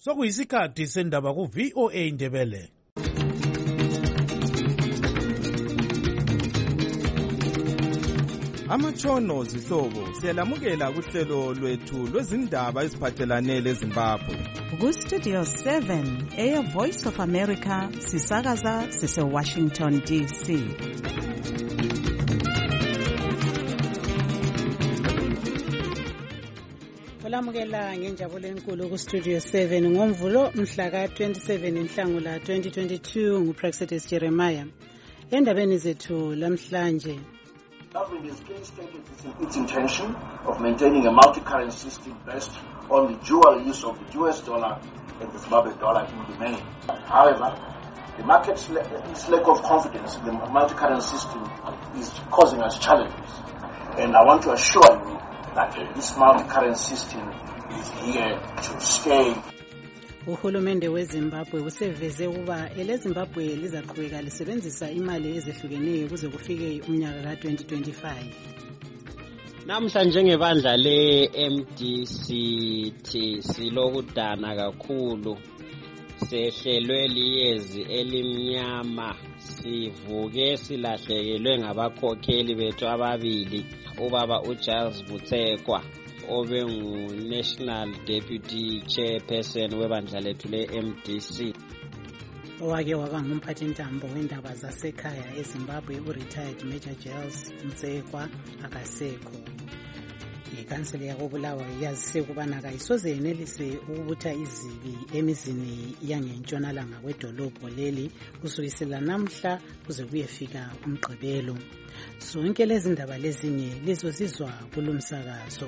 Sokuyisikhathi sendaba ku VOA Indebele. Amatshono zihlobo siyalamukela kuhlelo lwethu lwezindaba eziphathelane leZimbabwe. Ku Studio 7 Air Voice of America sisakaza sise Washington DC. Olamukela ngenjabulo enkulu ku Studio 7 ngomvulo mhla ka 27 Nhlangula 2022 nguPrexetus Jeremiah. Endabeni zethu lamhlanje, government has clearly stated its intention of maintaining a multi-currency system based on the dual use of the US dollar and the Zimbabwe dollar in the main. However, the market's lack of confidence in the multi-currency system is causing us challenges. And I want to assure you that this multi-currency system is here to stay. Uhulumende weZimbabwe useveze ukuba eleZimbabwe lizaqhubeka lisebenzisa imali ezehlukeneyo kuze kufike umnyaka ka-2025. Namhlanje ngebandla le-MDCT silokudana kakhulu, sehlelwe liyezi elimnyama, sivuke silahlekelwe ngabakhokheli bethu ababili, ubaba uCharles Butsekwa obengu-National Deputy Chairperson webandla lethu le-MDC. Owake waba ngumphathintambo wendaba zasekhaya eZimbabwe u-retired Major Giles Mtsekwa akasekho. Ikhanseli yakobulawayo yazise ukubana kayisoze yenelise ukubutha izibi emizini yangentshonalanga kwedolobho leli kusukisela namhla kuze kuyefika umgqibelo. Zonke lezi ndaba lezinye lizozizwa kulomsakazo.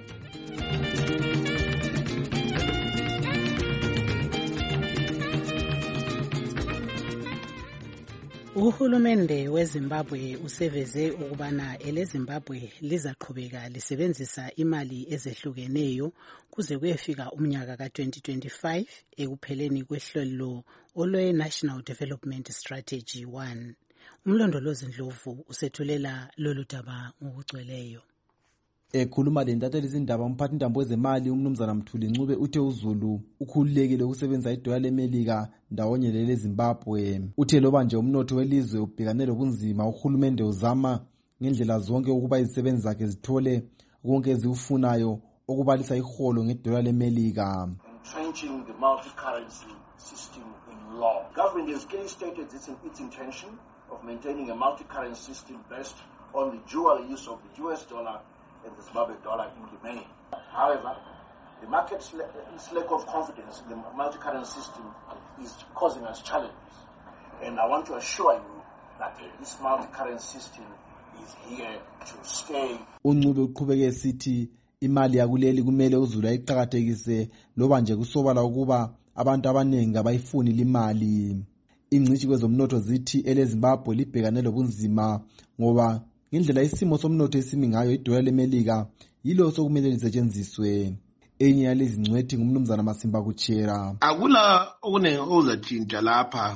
Uhulumende weZimbabwe useveze ukubana eleZimbabwe lizaqhubeka lisebenzisa imali ezehlukeneyo kuze kuyefika umnyaka ka-2025 ekupheleni kwehlelo olwe-National Development Strategy 1. Umlondolozi Ndlovu usethulela lolu daba ngokugcweleyo. Ekhuluma lentatheli izindaba umphathintambo wezemali umnumzana Mthuli Ncube uthe uZulu ukhululekile ukusebenzisa idola leMelika ndawonye leZimbabwe. Uthe loba nje umnotho welizwe ubhekane lobunzima, uhulumende uzama ngendlela zonke ukuba izisebenzi zakhe zithole konke ezikufunayo okubalisa iholo ngedola leMelika. Entrenching the multi-currency system in law. Government has clearly stated its intention of maintaining a multi-currency system based on the dual use of the US dollar and the Zimbabwe dollar in the main. However, the market's lack of confidence in the multi-currency system is causing us challenges. And I want to assure you that this multi-currency system is here to stay. UNcube uqhubeke esithi imali yakuleli kumele uZulu ayiqhakathekise loba nje kusobala ukuba abantu abaningi abayifuni limali. Ingcitshi kwezomnotho zithi eleZimbabwe libhekane lobunzima ngoba ngendlela isimo somnotho esimi ngayo idola leMelika yilo sokumele lisetshenziswe. Enye yalezi ngcwethi ngumnumzana Masimba Kuchera. Akula okunenge ozatshintsha lapha,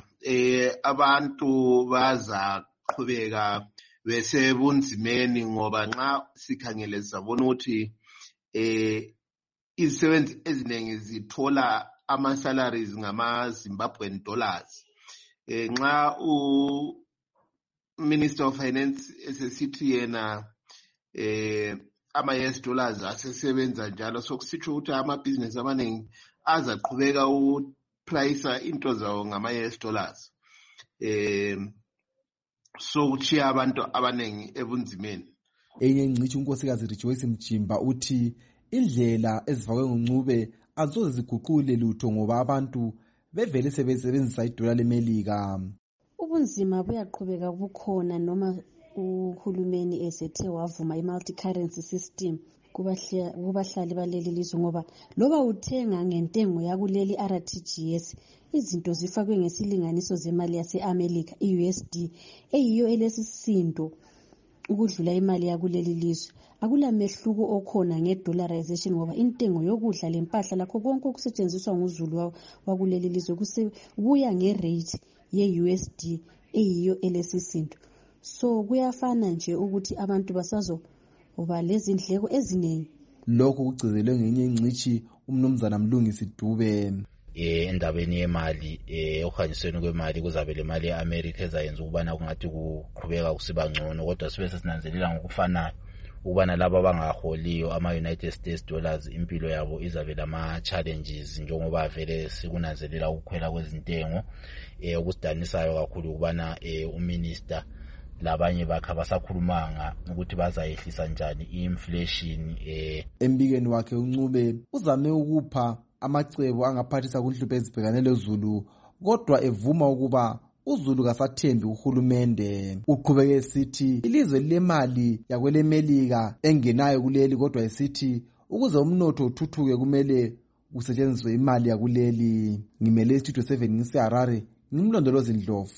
abantu bazaqhubeka besebunzimeni ngoba nxa sikhangele sabona ukuthi izisebenzi eziningi zithola ama-salaries ngama-Zimbabwean dollars. Nxa Minister of Finance esesithi yena ama-US dollars asesebenza njalo, sokusitsho ukuthi amabhizinesi amaningi azaqhubeka uprice into zawo ngama-US dollars. So kuchiya abantu abaningi ebunzimeni. Enye ingcitshi unkosikazi Rejoice Mjimba uthi indlela ezifakwe nguNcube azoze ziguqule lutho ngoba abantu bevele sebesebenzisa idola leMelika. Ubunzima buyaqhubeka bukhona noma uhulumeni esethe wavuma i-multi-currency system kubahlali baleli lizwe ngoba loba uthenga ngentengo yakuleli RTGS izinto zifakwe ngesilinganiso zemali yase-America i-USD eyiyo elesisindo ukudlula imali yakuleli lizwe. Akula mehluko okhona nge-dollarization ngoba intengo yokudla lempahla lakho konke okusetshenziswa nguZulu wakuleli lizwe kubuya nge-rate ye-USD eyiyo elesisindo. So kuyafana nje ukuthi abantu basazoba lezindleko eziningi. Lokho kugcizelwe ngenye ingcitshi umnumzana Mlungisi Dube. endabeni yemali okuhanjisweni kwemali kuzabe le mali ye-America ezayenza ukubana kungathi kuqhubeka kusiba ngcono, kodwa sibe sesinanzelela ngokufanayo ukubana laba abangaholiyo ama-United States dollars impilo yabo izabe lama-challenges njengoba vele sikunanzelela ukukhwela kwezintengo okusidanisayo kakhulu ukubana uminister labanye bakhe abasakhulumanga ukuthi bazayehlisa njani i-inflation. Embikweni wakhe uNcube uzame ukupha amacebo angaphathisa kunhlupho ezibhekane lezulu, kodwa evuma ukuba uZulu kasathembi uhulumende. Uqhubeke esithi ilizwe lemali yakwelemelika engenayo kuleli, kodwa esithi ukuze umnotho uthuthuke kumele kusetshenziswe imali yakuleli. Ngimele Studio 7 ngisiHarare, ngimlondolozi Ndlovu.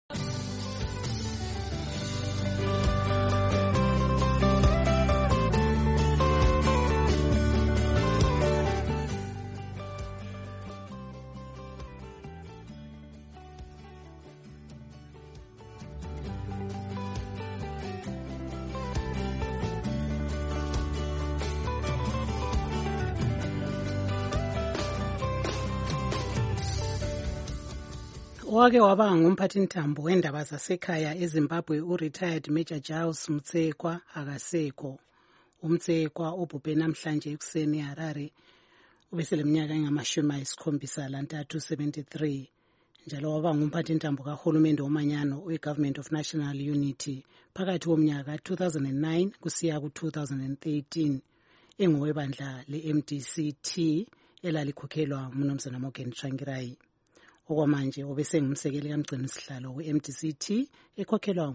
Wake waba ngumphathintambo wendaba zasekhaya eZimbabwe u-retired Major Giles Mutsekwa akasekho. UMtsekwa ubhubhe namhlanje ekuseni eHarare ubeseleminyaka engama-73, 73. Njalo waba ngumphathintambo kahulumende womanyano we-Government of National Unity phakathi komnyaka 2009 kusiya ku-2013 engowebandla le-MDC-T elalikhokhelwa uMnumzana Morgan Tsvangirai. Okwamanje obesengumsekeli kamgcini sihlalo we-MDC-T ekhokhelwa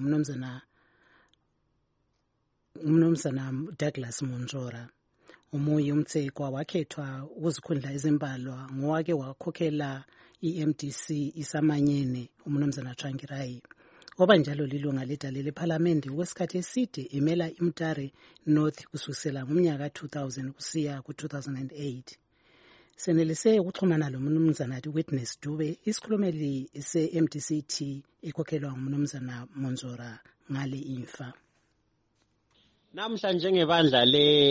uMnumzana Douglas Monzora. Umuyi uMtsekwa wakhethwa ukuzikhundla ezimbalwa ngowake wakhokhela i-MDC isamanyene uMnumzana Tsvangirai. Oba njalo lilunga ledale lephalamende okwesikhathi eside emela iMutare North kusukela ngomnyaka 2000 kusiya ku-2008. Senelise ukuxhumana loMnumzana Witness Dube, isikhulumeli se-MDC-T ekhokhelwa nguMnumzana Monzora ngale imfa. Namhlanje ngebandla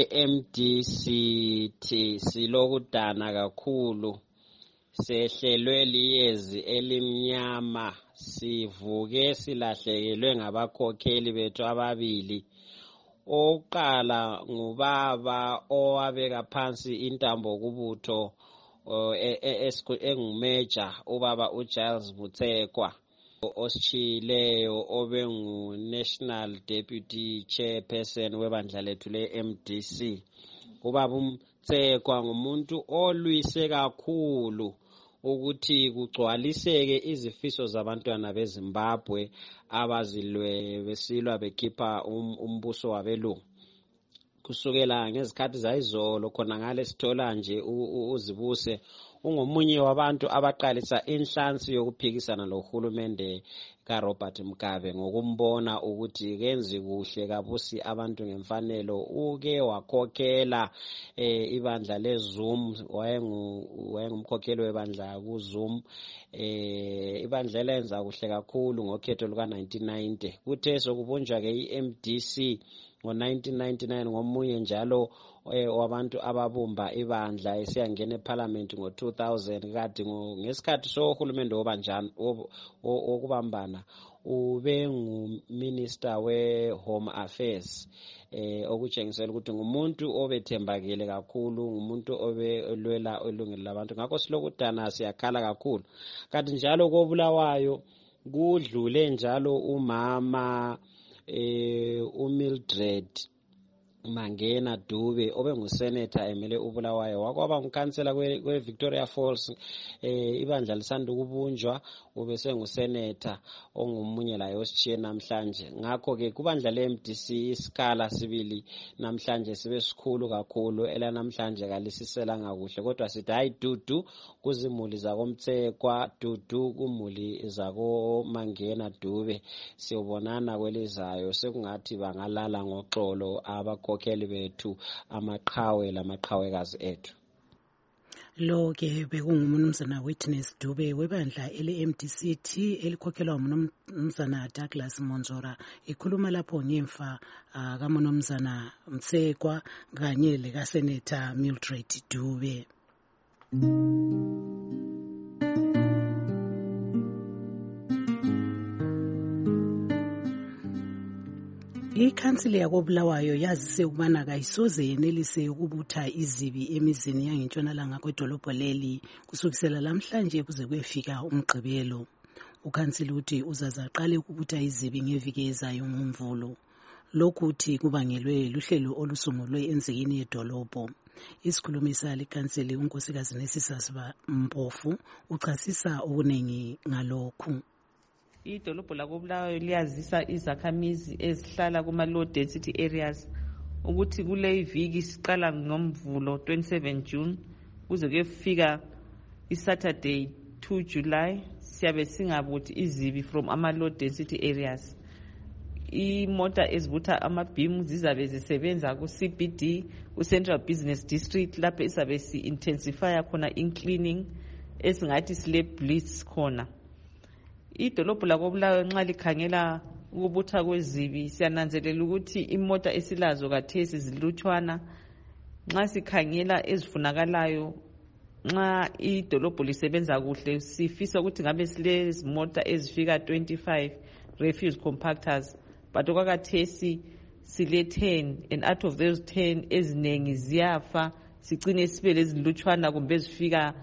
le-MDC-T silokudana kakhulu, sehlelwe liyezi elimnyama, sivuke silahlekelwe ngabakhokheli bethu ababili. Oqala ngubaba owabeka phansi intambo kubutho engumeja ubaba uGiles Mutsekwa, ositshileyo obengu National Deputy Chairperson webandla lethu le-MDC. Ubaba uMtsekwa ngumuntu olwise kakhulu ukuthi kugcwaliseke izifiso zabantwana beZimbabwe abazilwe besilwa bekhipha umbuso wabelungu. Kusukela ngezikhathi zayizolo khona ngale sithola nje uzibuse ungomunye wabantu abaqalisa inhlansi yokuphikisana lohulumende kaRobert Mugabe ngokumbona ukuthi kenzi kuhle kabusi abantu ngemfanelo. Uke wakhokhela ibandla leZoom, wayengumkhokheli webandla kuZoom. Ibandla lenza kuhle kakhulu ngokhetho luka-1990. Kuthe sokubunjwa ke i-MDC ngo-1999 ngomunye njalo wabantu ababumba ibandla esiyangena eParliament ngo-2000. Kade ngesikhathi sohulumende wokubambana ube nguminister we-Home Affairs, okutshengisela ukuthi ngumuntu obethembakele kakhulu, ngumuntu obelwela ilungelo labantu. Ngakho silokudana siyakhala kakhulu. Kanti njalo koBulawayo kudlule njalo umama uMildred Mangena Dube obengusenator emele uBulawayo, wakwaba ngukhansela kwe-Victoria Falls. Ibandla lisanda ukubunjwa, ubesengusenator ongumunye laye ositshiye namhlanje. Ngakho ke kubandla le-MDC isikala sibili namhlanje sibe sikhulu kakhulu, elanamhlanje kalisiselanga kuhle, kodwa sithi hayi dudu kuzimuli zakoMtsekwa, dudu kumuli zakoMangena Dube. Siyobonana kwelizayo, sekungathi bangalala ngoxolo abakhokheli bethu, amaqhawe lamaqhawekazi ethu. Lo ke bekunguMnumzana Witness Dube webandla ele-MDC-T elikhokhelwa uMnumzana Douglas Monzora, ikhuluma lapho ngemfa kaMnumzana Mtsekwa kanye lekaSenator Mildred Dube. Ikhansili yakoBulawayo yazise ukubana kayisoze yenelise ukubutha izibi emizini yangentshonalanga kwedolobho leli kusukisela lamhlanje kuze kuyefika umgqibelo. Ukhansili uthi uzazaqale ukubutha izibi ngeviki ezayo ngoMvulo. Lokhu uthi kubangelwe luhlelo olusungulwe enzikini yedolobho. Isikhulumi salikhansili unkosikazi Nesisasiba Mpofu uchasisa okuningi ngalokhu. Idolobho lakoBulawayo liyazisa izakhamizi ezihlala kuma-low density areas ukuthi kule iviki siqala ngoMvulo 27 June kuze kuyefika iSaturday 2 July siyabe singabuthi izibi from ama-low density areas. Imota ezibutha amabhimu zizabe zisebenza ku-CBD, ku-Central Business District lapho izabe si-intensifya khona in-cleaning esingathi sile-blitz khona. Idolobho lakoBulawayo nxa likhangela ukubutha kwezibi siyananzelela ukuthi imota esilazo kathesi zilutshwana. Nxa sikhangela ezifunakalayo nxa idolobho lisebenza kuhle sifisa ukuthi ngabe silezimota ezifika 25 refuse compactors, but okwakathesi sile 10 and out of those 10 ezinengi ziyafa sicine sibe lezilutshwana kumbe ezifika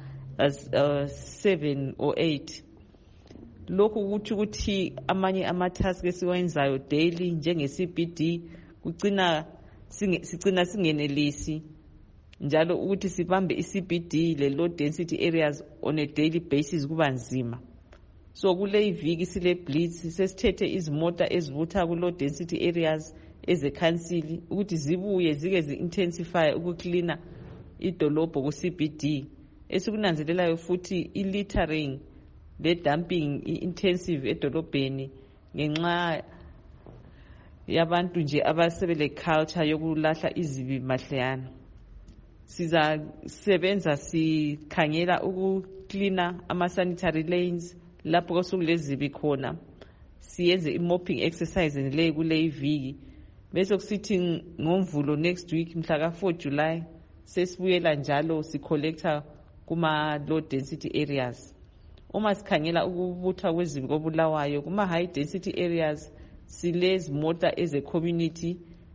7 or 8. Lokhu kuthi ukuthi amanye ama-task esiwenzayo daily njenge-CBD sicina singenelisi njalo ukuthi sibambe i-CBD le-low density areas on a daily basis kuba nzima. So kule iviki sile blitz sesithethe izimota ezibutha ku-low density areas ezekhansili ukuthi zibuye zike zi-intensify ukuklina idolobho ku-CBD. Esikunanzelelayo futhi i-littering le-dumping i-intensive edolobheni ngenxa yabantu nje abasebele culture yokulahla izibi mahleyana. Sizasebenza sikhangela ukuklina ama-sanitary lanes lapho kosukulezibi khona. Siyenze i-mopping exercise le kule iviki. Bese kusithi ngoMvulo next week mhla ka-4 July sesibuyela njalo si-collector kuma-low density areas. Uma sikhangela ukubutha kwezibi koBulawayo kuma-high density areas silezimota eze-community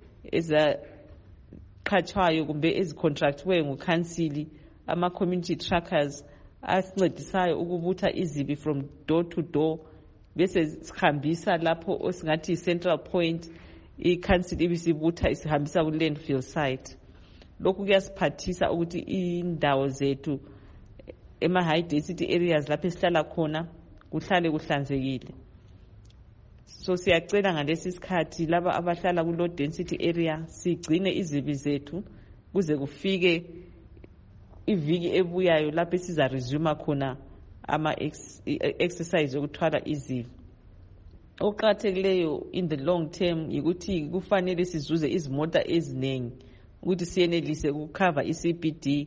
ezaqhatshwayo kumbe ezicontractwe ngukhansili, ama-community trackers asincedisayo ukubutha izibi from door to door bese sihambisa lapho osingathi i-central point ikhansili ibisibutha isihambisa ku-landfill site. Lokhu kuyasiphathisa ukuthi indawo zethu ema-high density areas lapho esihlala khona kuhlale kuhlanzekile. So siyacela ngalesi sikhathi laba abahlala ku-low density area sigcine izibi zethu kuze kufike iviki ebuyayo lapho siza resume khona ama-exercise yokuthwala izibi. Okuqakathekileyo in the long term yikuthi kufanele sizuze izimota eziningi ukuthi siyenelise ukukhava i-CBD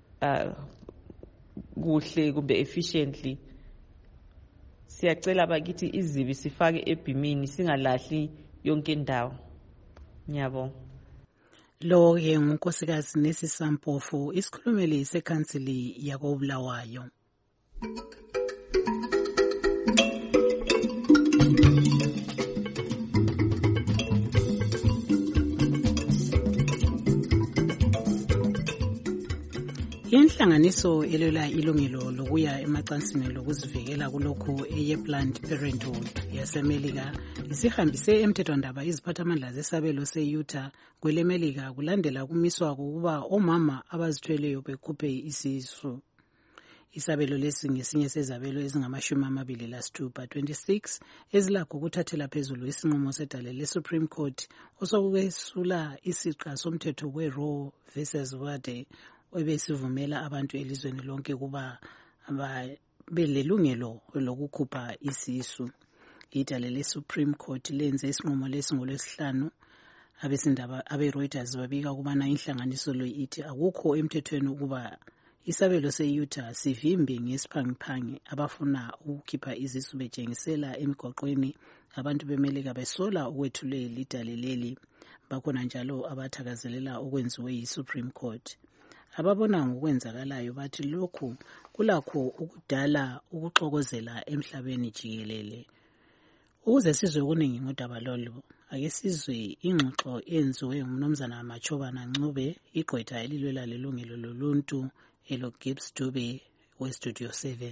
kuhle kumbe efficiently. Siyacela bakithi izibi sifake ebhimini singalahli yonke indawo. Ngiyabonga. Lo-ke ngunkosikazi Nesisa Mpofu, isikhulumeli sekhansili yakoBulawayo. Inhlanganiso elwela ilungelo lokuya emacansini lokuzivikela kulokhu eye-Planned Parenthood yaseMelika isihambise emthethwandaba iziphathamandla zesabelo se-Utah kweleMelika kulandela kumiswa kokuba omama abazithweleyo bekhuphe isisu. Isabelo lesi ngesinye sezabelo ezingama-26 ezilakho ukuthathela phezulu isinqumo sedale le-Supreme Court osokwesula isiqa somthetho we-Roe versus Wade obesivumela abantu elizweni lonke kuba belelungelo lokukhupha isisu. Idale le-Supreme Court lenze isinqumo lesi ngoLwesihlanu. Abesindaba abe-Reuters babika ukubana inhlanganiso lo ithi akukho emthethweni ukuba isabelo se-Utah sivimbe ngesiphangiphangi abafuna ukukhipha izisu betshengisela emigwaqweni abantu bemelika besola ukwethulela idale leli. Bakhona njalo abathakazelela okwenziwe yi-Supreme Court. Ababona ngokwenzakalayo bathi lokhu kulakho ukudala ukuxokozela emhlabeni jikelele. Ukuze sizwe okuningi ngodaba lolu, ake sizwe ingxoxo enziwe ngumnumzana Machobana Ncube, igqwetha elilwela lelungelo loluntu elo-Gibbs Dube we-Studio 7.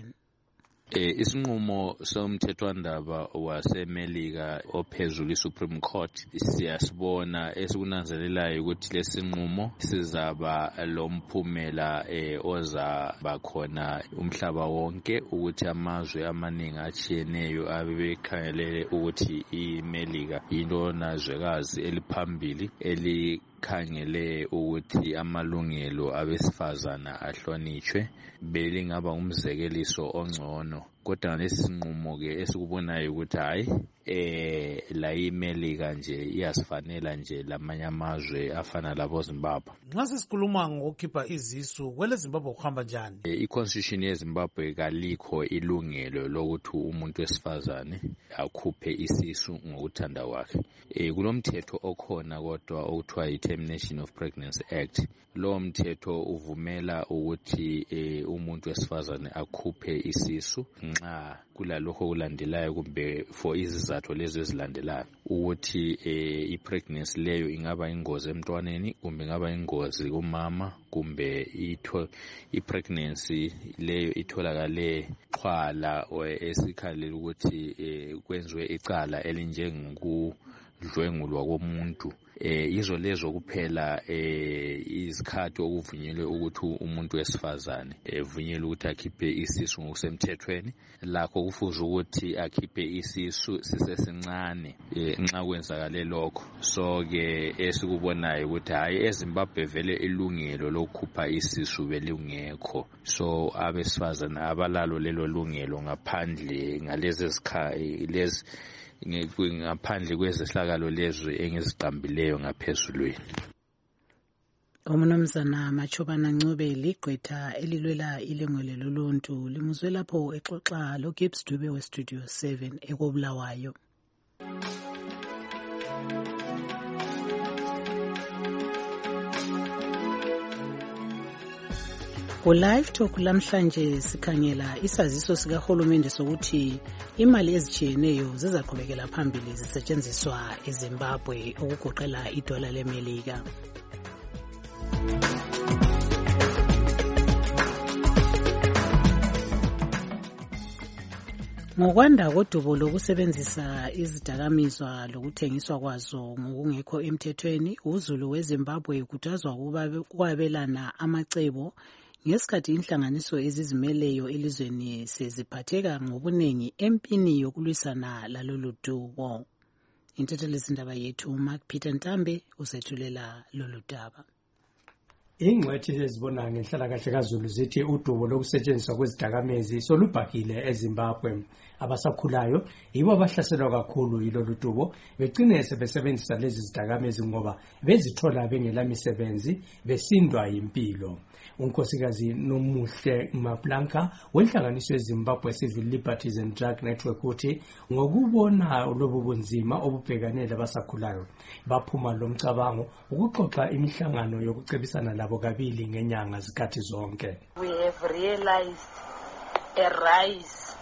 Isinqumo somthethwandaba waseMelika ophezulu iSupreme Court siyasibona esikunanzelelayo ukuthi lesinqumo sizaba lomphumela ozaba khona umhlaba wonke ukuthi amazwe amaningi achiyeneyo abebekhangelele ukuthi iMelika yilona zwekazi eliphambili khangele ukuthi amalungelo abesifazana ahlonitshwe belingaba umzekeliso ongcono kodwa ngalesi sinqumo ke esikubonayo ukuthi hayi la iMelika nje iyasifanela nje lamanye amazwe afana labo Zimbabwe. Nxa sesikhuluma ngokukhipha izisu kwele Zimbabwe kuhamba njani? I-Constitution yeZimbabwe kalikho ilungelo lokuthi umuntu wesifazane akhuphe isisu ngokuthanda kwakhe. Kulomthetho okhona kodwa okuthiwa yi-Termination of Pregnancy Act. Lo mthetho uvumela ukuthi umuntu wesifazane akhuphe isisu nxa kulalokho kulandelayo kumbe for izizathu lezo ezilandelayo ukuthi i-pregnancy leyo ingaba ingozi emntwaneni kumbe ingaba ingozi kumama kumbe i-pregnancy leyo itholakale xhwala esikhalela ukuthi kwenziwe icala elinjengokudlwengulwa komuntu. Izo lezo kuphela izikhathi okuvunyelwe ukuthi umuntu wesifazane evunyelwe ukuthi akhiphe isisu ngokusemthethweni. Lakho kufuze ukuthi akhiphe isisu sisesincane nxa kwenzakale lokho. So ke esikubonayo ukuthi hayi eZimbabwe vele ilungelo lokukhupha isisu belingekho. So abesifazane abalalo lelo lungelo ngaphandle ngalezi lezi ngaphandle kwezehlakalo lezwe engiziqambileyo ngaphezulweni. Umnumzana Machobana Ncube ligqwetha elilwela ilungelo loluntu limuzwe lapho exoxa lo-Gibbs Dube we-Studio 7 ekobulawayo. Ku-Live Talk lamhlanje sikhangela isaziso sikahulumende sokuthi imali ezijiyeneyo zizaqhubekela phambili zisetshenziswa eZimbabwe okugoqela idola leMelika. Ngokwanda kodubo lokusebenzisa izidakamizwa lokuthengiswa kwazo ngokungekho emthethweni, uZulu weZimbabwe kutazwa ukwabelana amacebo ngesikhathi inhlanganiso ezizimeleyo elizweni seziphatheka ngobuningi empini yokulwisana lalolu dubo. Intethelezindaba yethu Mark Peter Ntambe usethulela lolu daba. Ingcwethi ezibona ngenhlalakahle kaZulu zithi udubo lokusetshenziswa kwezidakamezi solubhakile eZimbabwe. Abasakhulayo yibo abahlaselwa kakhulu yilolu dubo, begcine sebesebenzisa lezi zidakamezi ngoba bezithola bengela misebenzi, besindwa impilo. Unkosikazi Nomuhle Maplanka wenhlanganiso yeZimbabwe Civil Liberties and Drug Network uthi ngokubona lobu bunzima obubhekanele abasakhulayo baphuma lomcabango ukuxoxa imihlangano yokucebisana labo kabili ngenyanga zikhathi zonke. We have realized a rise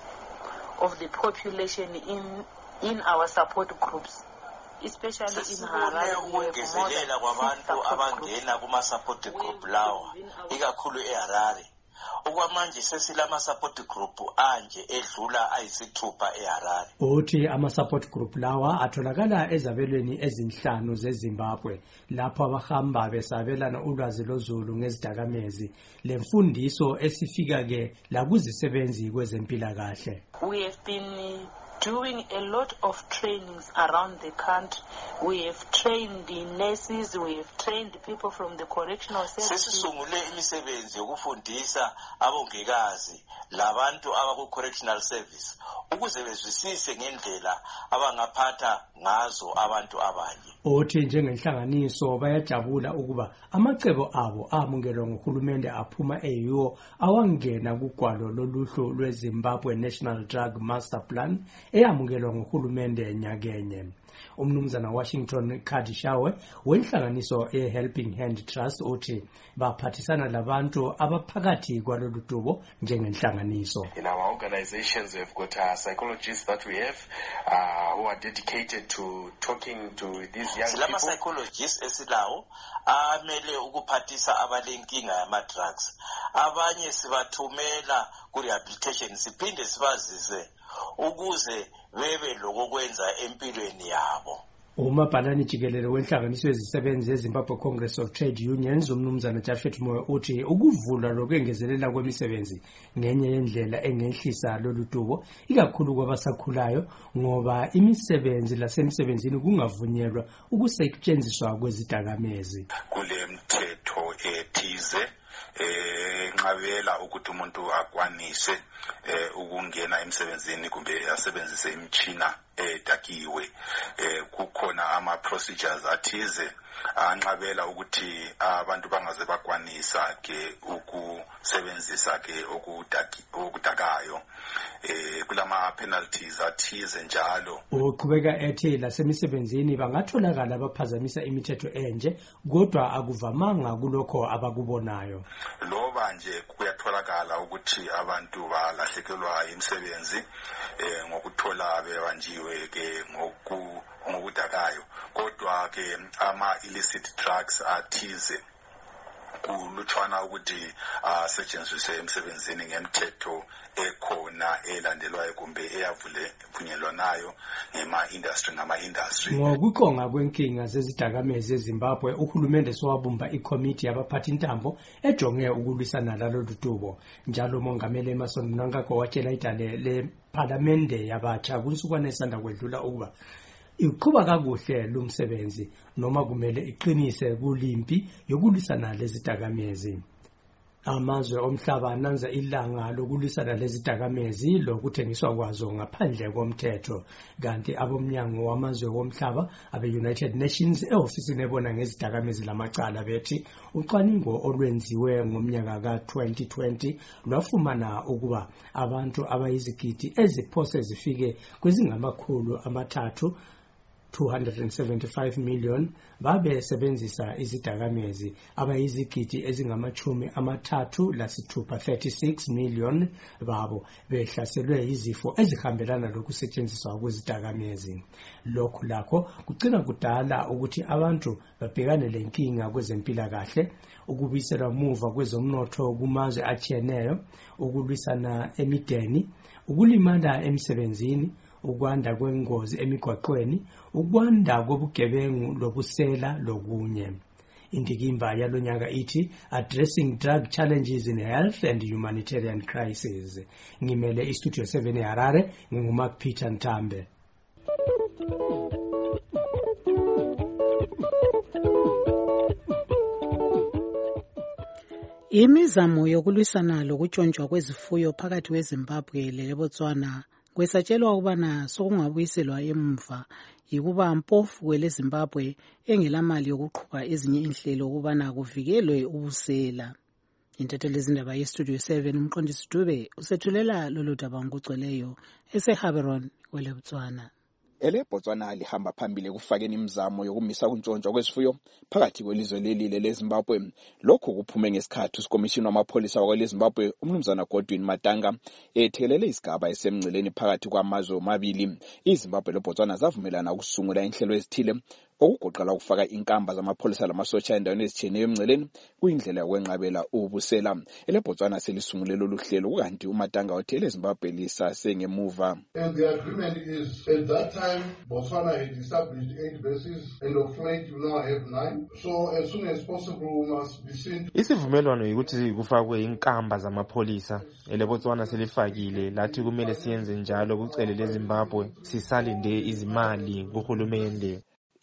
of the population in our support groups. Especially in Harare, ukungezelela kwabantu abangena kuma-support group lawa ikakhulu eHarare. Okwamanje sesilama-support group anje edlula ayisithupha eHarare. Uthi ama-support group lawa atholakala ezabelweni ezinhlanu zeZimbabwe lapho abahamba besabelana ulwazi lozulu ngezidakamezi lemfundiso esifika-ke lakuzisebenzi kwezempilakahle. We have been doing a lot of trainings around the country. We have trained the nurses, we have trained people from the correctional services. Sesisungule imisebenzi yokufundisa abongikazi labantu abaku correctional service ukuze bezwisise ngendlela abangaphatha ngazo abantu abanye. Uthi njengenhlanganiso bayajabula ukuba amacebo abo amungelwa nguhulumende aphuma eyiwo awangena kugwalo loluhlu lweZimbabwe National Drug Master Plan eyamukelwa nguhulumende nyakenye. Umnumzana Washington Kadishawe wenhlanganiso Helping Hand Trust uthi baphathisana labantu abaphakathi kwalolu dubo njengenhlanganiso. In our organizations we've got psychologists that we have who are dedicated to talking to these young people. Psychologists esilawo amele ukuphathisa abalenkinga yama drugs. Abanye sibathumela ku rehabilitation siphinde sibazise ukuze bebe lokwenza empilweni yabo. Umabhalani jikelele wenhlanganiso yezisebenzi eZimbabwe Congress of Trade Unions umnumzana Jafet Moyo uthi ukuvula lokwengezelela kwemisebenzi ngenye yendlela engehlisa lolu dubo ikakhulu kwabasakhulayo ngoba imisebenzi lasemsebenzini kungavunyelwa ukusetshenziswa kwezidakamezi. Kule mthetho ethize nqabela ukuthi umuntu akwanise ukungena emsebenzini kumbe asebenzise imtshina edakiwe. Kukhona ama procedures athize anqabela ukuthi abantu bangaze bakwanisa ke ukusebenzisa ke okudakayo. Kulama penalties athize njalo. Uqhubeka ethi lasemisebenzini bangatholakala abaphazamisa imithetho enje kodwa akuvamanga kulokho abakubonayo. Loba nje kuyatholakala ukuthi abantu balahlekelwa imisebenzi ngokuthola bebanjiwe ke ngokudakayo kodwa ke ama illicit drugs athize kulutshwana ukuthi asetshenziswe emsebenzini ngemthetho ekhona elandelwayo kumbe eyavunyelwanayo ngama-industry. Ngokuqonga kwenkinga zezidakamezi eZimbabwe, uhulumende sowabumba ikomiti yabaphathi intambo ejonge ukulwisana lalolu dubo. Njalo umongameli Emmerson Mnangagwa watshela idale lephalamende yabatsha kunsukwana esanda kwedlula ukuba iqhuba kakuhle lumsebenzi noma kumele iqinise kulimpi yokulwisana lezidakamezi. Amazwe omhlaba ananza ilanga lokulwisana lezidakamezi lokuthengiswa kwazo ngaphandle komthetho, kanti abomnyango wamazwe womhlaba abe-United Nations e-ofisini ebona ngezidakamezi lamacala bethi ucwaningo olwenziwe ngomnyaka ka-2020 lwafumana ukuba abantu abayizigidi eziphose zifike kwezingamakhulu amathathu 275 million babe sebenzisa izidakamezi, abayizigidi ezingamachumi amathathu lasithupha 36 million babo behlaselwe izifo ezihambelana lokusetshenziswa kwezidakamezi. Lokhu lakho kugcina kudala ukuthi abantu babhekane lenkinga kwezempilakahle, ukubiselwa muva kwezomnotho kumazwe atshiyeneyo, ukulwisana emideni, ukulimala emsebenzini, ukwanda kwengozi emigwaqweni, ukwanda kobugebengu lobusela lokunye. Indikimba yalonyaka ithi Addressing Drug Challenges in Health and Humanitarian Crisis. Ngimele istudio 7 eHarare, nginguMark Peter Ntambe. Imizamo yokulwisana lokutshontshwa kwezifuyo phakathi kweZimbabwe leBotswana kwesatshelwa ukubana sokungabuyiselwa emva yikuba mpofu kweleZimbabwe engelamali yokuqhuba ezinye inhlelo ukubana kuvikelwe ubusela. Intatheli zindaba yestudio 7 umqondisi Dube usethulela lolu daba ngokugcweleyo eseHaberon kweleBotswana. EleBotswana lihamba phambili ekufakeni imizamo yokumisa kuntshontshwa kwezifuyo phakathi kwelizwe leli leZimbabwe. Lokho kuphume ngesikhathi uSikomishini wamapholisa wakweleZimbabwe umnumzana Godwin Matanga ethekelele isigaba esemngceleni phakathi kwamazwe omabili. iZimbabwe leBotswana zavumelana ukusungula inhlelo ezithile okugoqela ukufaka inkamba zamapholisa lamasotsha endaweni ezitshiyeneyo emngceleni kuyindlela yokwenqabela ubusela. EleBotswana selisungule lolu hlelo kukanti uMatanga uthele eZimbabwe lisasengemuva. And the agreement is at that time Botswana had established 8 bases and of late you now have 9. So as soon as possible we must be seen. Isivumelwano ukuthi kufakwe inkamba zamapholisa. EleBotswana selifakile lathi kumele siyenze njalo kucele leZimbabwe sisalinde izimali kuhulumende.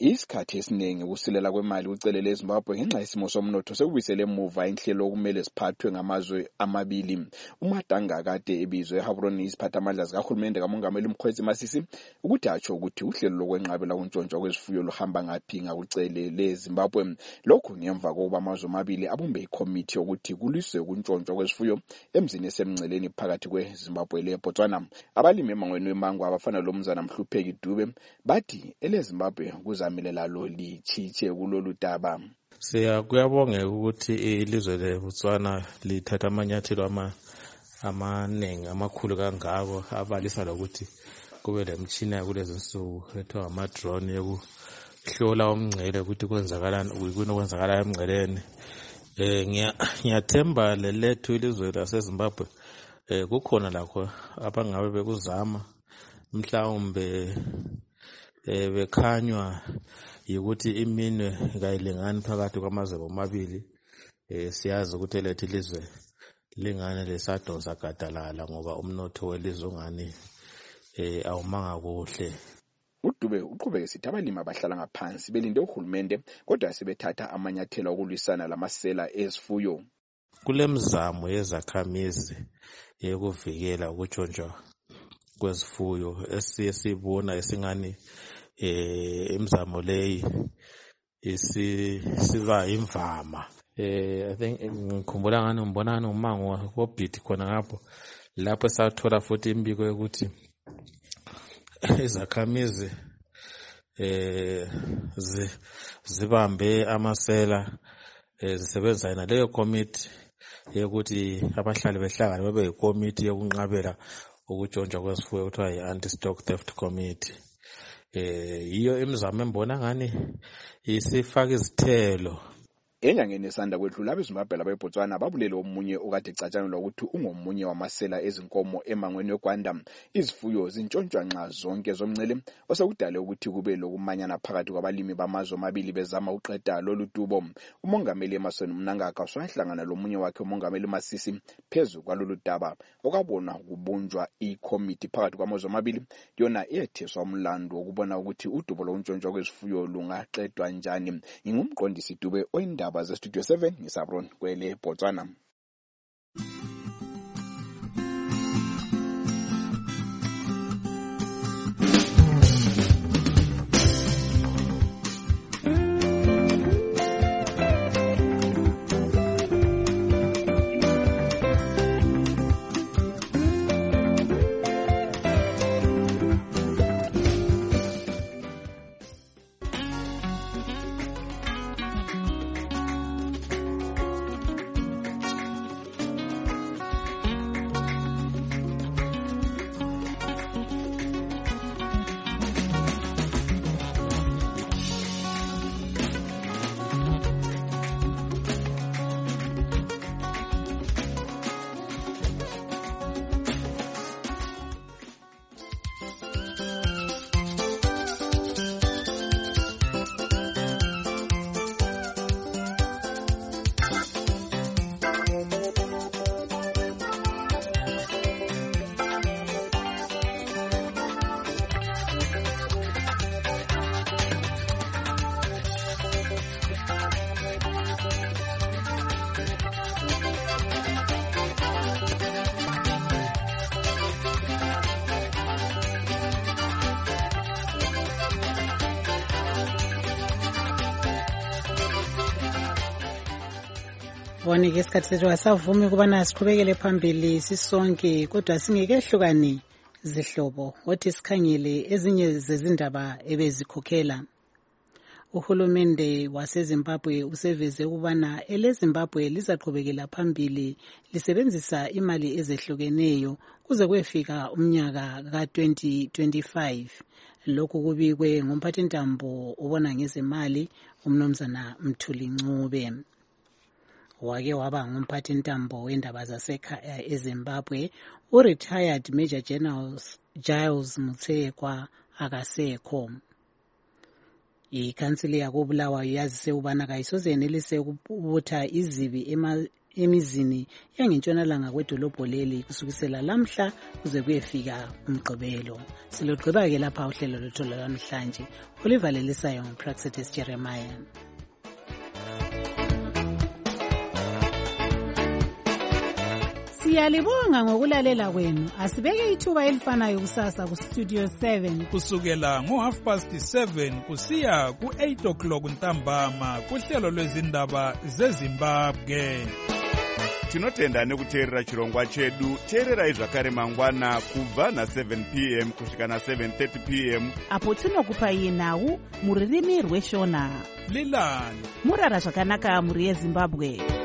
Isikhathi esiningi ukusilela kwemali kucelele eZimbabwe ngenxa yesimo somnotho sekubisele emuva inhlelo okumele siphathwe ngamazwe amabili. uMatanga kade ebizwe eHaburoni isiphathamandla sikahulumende kamongameli Mkhwezi Masisi ukuthi atsho ukuthi uhlelo lokwenqabela kuntshontshwa kwezifuyo luhamba ngaphi ngakucelele eZimbabwe. Lokhu ngemva kokuba amazwe amabili abumbe ikomiti yokuthi kuliswe ukuntshontsha kwezifuyo emzini esemngceleni phakathi kweZimbabwe leBotswana. Abalimi emangweni wemango abafana loMnumzana Mhlupheki Dube bathi eleZimbabwe kuzamile lalo lichiche kulolu daba. Kuyabongeka ukuthi ilizwe leBotswana lithatha amanyathelo amaningi amakhulu kangako abalisa lokuthi kube lemtshina yakulezi nsuku ethiwa ama-drone yokuhlola umngcele ukuthi kwenzakalani okwenzakala emngceleni. Ngiyathemba lelethu ilizwe laseZimbabwe kukhona lakho abangabe bekuzama mhlawumbe bekhanywa yikuthi iminwe kayilingani phakathi kwamazwe amabili. Siyazi ukuthi lethu ilizwe lingane lesadonsa gadalala ngoba umnotho welizwe ungani awumanga kuhle. uDube uqhubeke sithi abalimi abahlala ngaphansi belinde uhulumende kodwa sebethatha amanyathelo okulwisana lamasela ezifuyo. Kulemizamo yezakhamizi yokuvikela ukutshontsha kwezifuyo esiyibona esingani imizamo leyi isiba imvama. I think ngikhumbula ngani ngibonana umango wobhidi khona ngapho lapho sathola futhi imbiko yokuthi izakhamizi zibambe amasela zisebenza yena leyo committee yokuthi abahlali behlangane babe yikomiti yokunqabela ukutshontsha kwezifuyo kuthiwa yi-anti-stock theft committee. Yiyo imizamo embona ngani isifaka izithelo. Enyangeni esanda kwedlula abeZimbabwe labeBotswana babulele omunye okade ecatshangelwa ukuthi ungomunye wamasela ezinkomo emangweni weGwanda. Izifuyo zintshontshwa nxa zonke zomngcele osekudale ukuthi kube lokumanyana phakathi kwabalimi bamazwe amabili bezama uqeda lolu dubo. Umongameli Emmerson Mnangagwa wahlangana lomunye wakhe umongameli Masisi phezu kwalolu daba okwabona kubunjwa ikomiti phakathi kwamazwe amabili yona etheswa umlando wokubona ukuthi udubo lokuntshontsha kwezifuyo lungaqedwa njani. Ngingumqondisi Dube oyindaba Studio 7 ngisabron kwele Botswana. Bonke isikhathi sethu asavumi ukubana siqhubekele phambili sisonke kodwa singekehlukani zihlobo othi sikhangele ezinye zezindaba ebezikhokhela. Uhulumende waseZimbabwe useveze ukubana eleZimbabwe lizaqhubekela phambili lisebenzisa imali ezehlukeneyo kuze kuyefika umnyaka ka-2025. Lokhu kubikwe ngumphathintambo obona ngezemali uMnumzana Mthuli Ncube. Wake waba ngumphathintambo wendaba zasekhaya eZimbabwe retired Major General Giles Mutsekwa akasekho. Ikhansili yakobulawayo yazise ubana kayisoze yenelise ukubutha izibi emizini yangentshonalanga kwedolobho leli kusukisela lamhla kuze kuyefika umgqibelo. Silugqiba-ke lapha uhlelo lwethu lwanamhlanje. Oliver Lelisayo nguPraxetis Jeremiah. Siyalibonga ngokulalela kwenu. Asibeke ithuba elifanayo kusasa kuStudio 7 kusukela ngo7:30 kusiya ku8 ntambama kuhlelo lwezindaba zeZimbabwe. Tinotenda nekuteerera chirongwa chedu. Teererai zvakare mangwana kubva na7 p.m. kusvika na7:30 p.m. apo tinokupai nhau muririmi rweshona. Lilani murara zvakanaka muri yeZimbabwe.